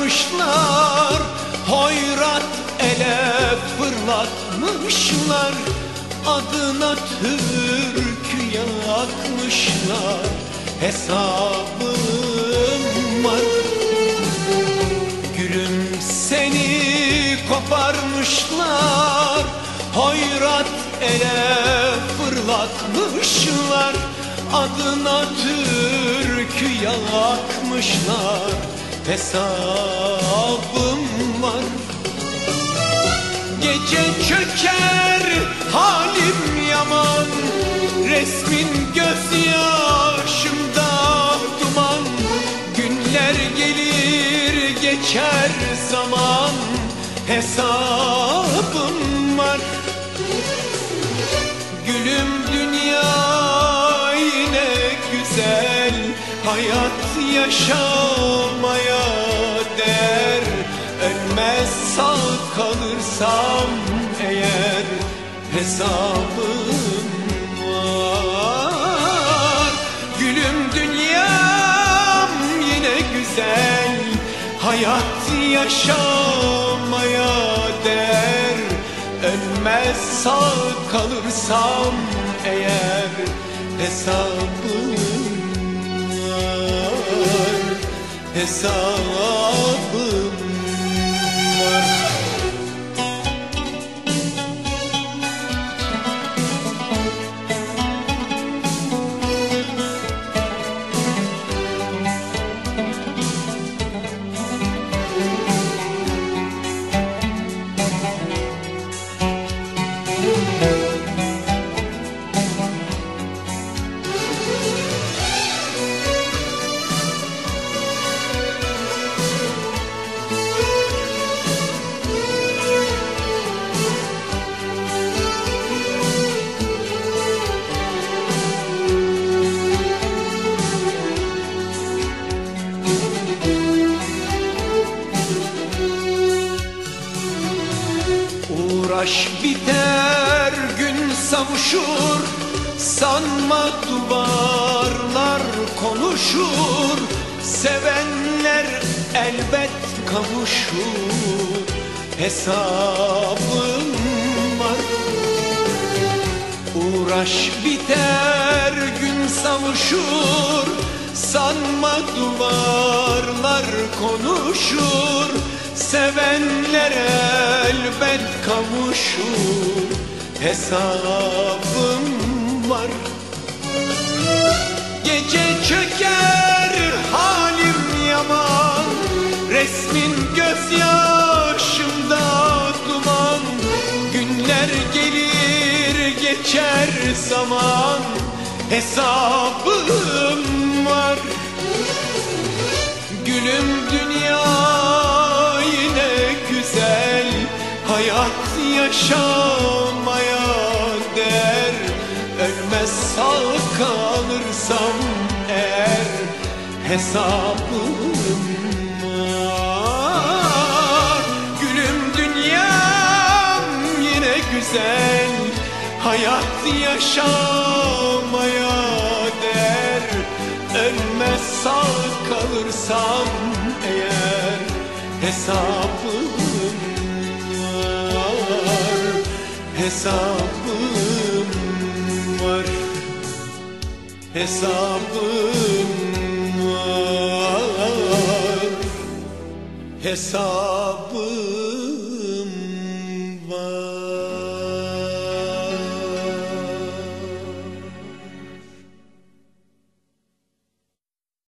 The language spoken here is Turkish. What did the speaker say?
koparmışlar, hoyrat ele fırlatmışlar, adına türkü yakmışlar. Hesabım var. Gülüm seni koparmışlar, hoyrat ele fırlatmışlar, adına türkü yakmışlar. Hesabım var. Gece çöker halim yaman, resmin gözyaşımda duman. Günler gelir geçer zaman, hesabım var. Gülüm dünya yine güzel, hayat yaşamaya değer. Ölmez sağ kalırsam eğer, hesabım var. Gülüm dünyam yine güzel, hayat yaşamaya değer. Ölmez sağ kalırsam eğer, hesabım var, hesabım var. Uğraş biter gün savuşur, sanma duvarlar konuşur. Sevenler elbet kavuşur, hesabım var. Uğraş biter gün savuşur, sanma duvarlar konuşur. Sevenler elbet kavuşur, hesabım var. Gece çöker halim yaman, resmin gözyaşımda duman. Günler gelir geçer zaman, hesabım var. Gülüm dünya yine güzel, hayat yaşamaya değer. Ölmez sağ kalırsam eğer, hesabım var. Gülüm dünyam yine güzel, hayat yaşamaya değer. Ölmez sağ kalırsam eğer, hesabım var, hesabım var, hesabım var, hesabım